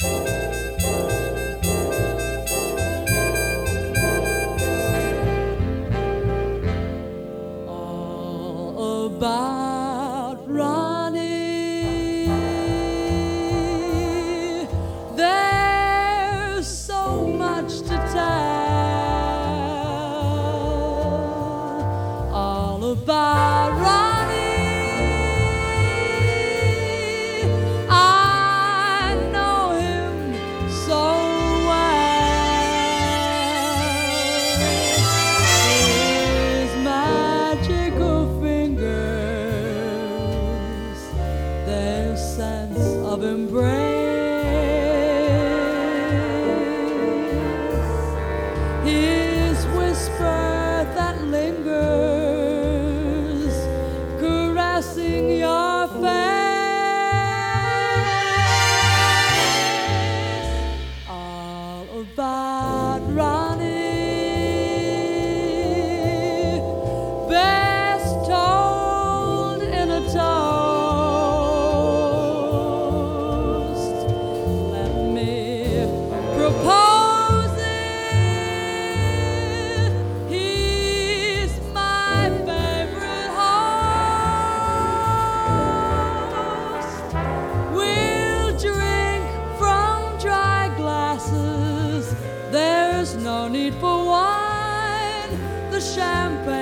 All about Ronnie. There's so much to tell. All about Ronnie. I know him so well. His magical fingers, their sense of embrace, his whisper that lingers, caressing your face. All about Ronnie, best told in a toast. Let me propose it. He's my favorite host. We'll drink from dry glasses. There's no need for wine. The champagne